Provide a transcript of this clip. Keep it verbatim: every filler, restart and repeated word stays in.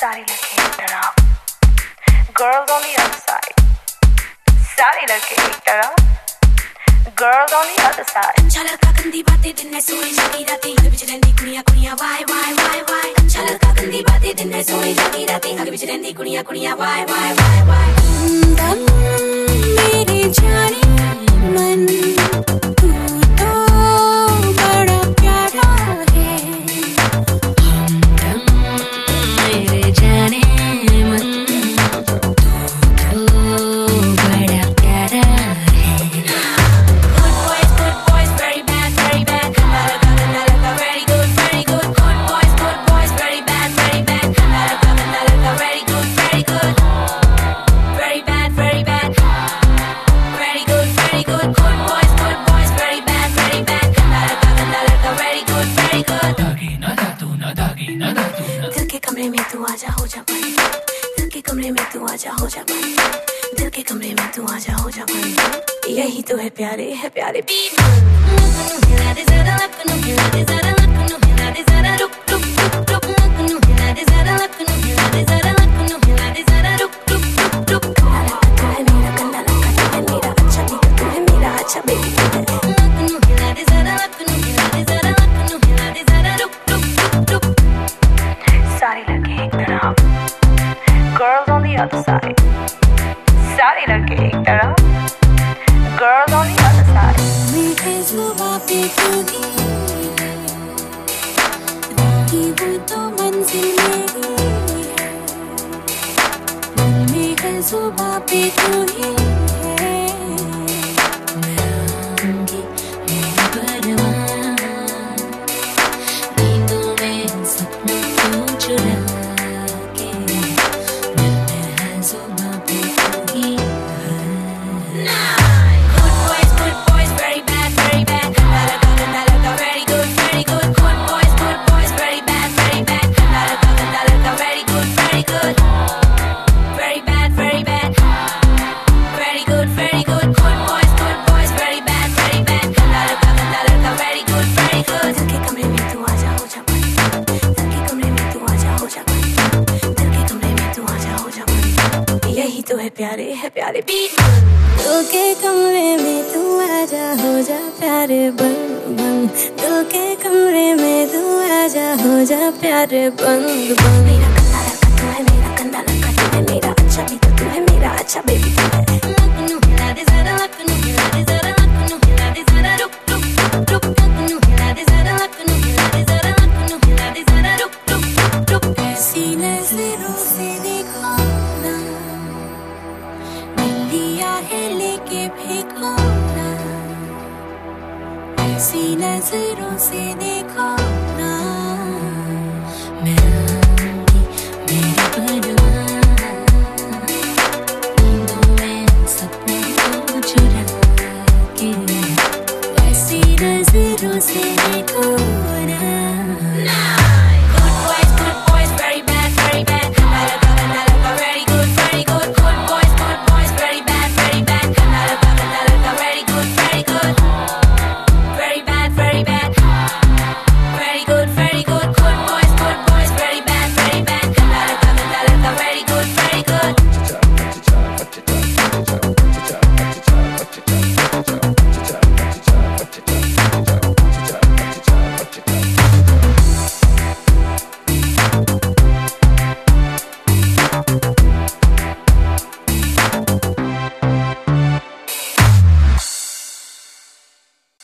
सारी लड़के एक तरफ, girls on the other side. सारी लड़के एक तरफ, girls on the other side. अच्छा लड़का गंदी बातें दिन में सोई जागी रातें, आगे पीछे रहंदी कुड़ियां कुड़ियां वाई वाई वाई वाई. अच्छा लड़का गंदी बातें दिन में सोई जागी रातें, आगे पीछे रहंदी कुड़ियां कुड़ियां वाई वाई वाई वाई. दम मेरी जाने मन तू तो बड़ा प्यारा है. हमदम मेरे जाने मन तू तो बड़ा प्यारा है. Good boys, good boys, very bad, very bad. Ganda lagka, ganda lagka, very good, very good. Good boys, good boys, very bad, very bad. Ganda lagka, ganda lagka, very good, very good. Very bad, very bad. Very good, very good. Good boys, good boys, very bad, very bad. Ganda lagka, ganda lagka, very good, very good. दागी ना दातू ना दागी ना दातू ना. दिल के कमरे में तू आजा हो जा पानी, दिल के कमरे में तू आजा हो जा पानी, दिल के कमरे में तू आजा हो जा पानी. यही तो है प्यारे है प्यारे बीट. हिला दे जरा लक नु, हिला दे जरा लक नु, हिला दे जरा रुक रुक रुक रुक लक नु, हिला दे जरा लक नु, हिला दे जरा लक नु, हिला दे जरा रुक रुक रुक रुक. गंदा लड़का तू है मेरा, गंदा लड़का तू है मेरा, अच्छा भी तो तू है मेरा, अच्छा बेबी तू है. लक नु, हिला दे जरा लक नु, हिला दे जरा लक नु, हिला दे जरा रुक रुक रुक रुक. सारी लड़के एक तरफ, girls on the other side. सारी लड़के एक तरफ, girls on the other side. मीठे जुबां पे तू ही है, राही वो तो मंजिल मेरी है. मीठे जुबां पे तू ही है, मैं आऊंगी मेरी परवान, नींदों में सपनों को चुरा के, दिल में है जुबां पे तू ही है. Good boys, good boys, very bad, very bad. Ganda lagka, ganda lagka, very good, very good. Good boys, good boys, very bad, very bad. Ganda lagka, ganda lagka, very good, very good. Very bad, very bad. Very good, very good. Good boys, good boys, very bad, very bad. Ganda lagka, ganda lagka, very good, very good. दिल के कमरे में तू आजा हो जा पानी, दिल के कमरे में तू आजा हो जा पानी, दिल के कमरे में तू आजा हो जा पानी. यही तो है प्यारे है प्यारे बीट. दिल के कमरे में तू आजा हो जा प्यारे बन बन, दिल के कमरे में तू आजा हो जा प्यारे बन बन. मेरा गंदा लड़का तू है मेरा, गंदा लड़का तू है मेरा, अच्छा भी तो तू है मेरा, अच्छा बेबी तू है. लक नु, हिला दे जरा लक नु, हिला दे जरा लक नु, हिला दे जरा रुक रुक रुक रुक. लक नु, हिला दे जरा लक नु, हिला दे जरा लक नु, हिला दे जरा रुक रुक रुक रुक. ऐसी नजरों से देखो ना, दिल लिया है लेके फेंको ना. ऐसी नजरों से देखो